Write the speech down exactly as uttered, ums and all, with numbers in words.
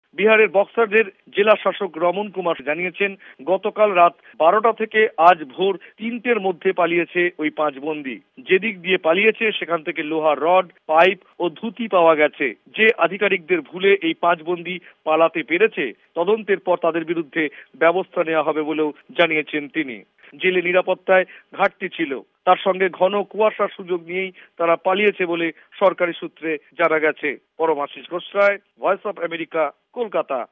বিহারের বক্সারদের জেলা শাসক রমন কুমার জানিয়েছেন, গতকাল রাত বারোটা থেকে আজ ভোর তিনটের মধ্যে পালিয়েছে ওই পাঁচ বন্দী। যেদিক দিয়ে পালিয়েছে সেখান থেকে লোহার রড, পাইপ ও ধুতি পাওয়া গেছে। যে আধিকারিকদের ভুলে এই পাঁচ বন্দী পালাতে পেরেছে, তদন্তের পর তাদের বিরুদ্ধে ব্যবস্থা নেওয়া হবে বলেও জানিয়েছেন তিনি। জেলে নিরাপত্তায় ঘাটতি ছিল, তার সঙ্গে ঘন কুয়াশার সুযোগ নিয়েই তারা পালিয়েছে বলে সরকারি সূত্রে জানা গেছে। Paramashis Ghosh Roy, voice of America, Kolkata.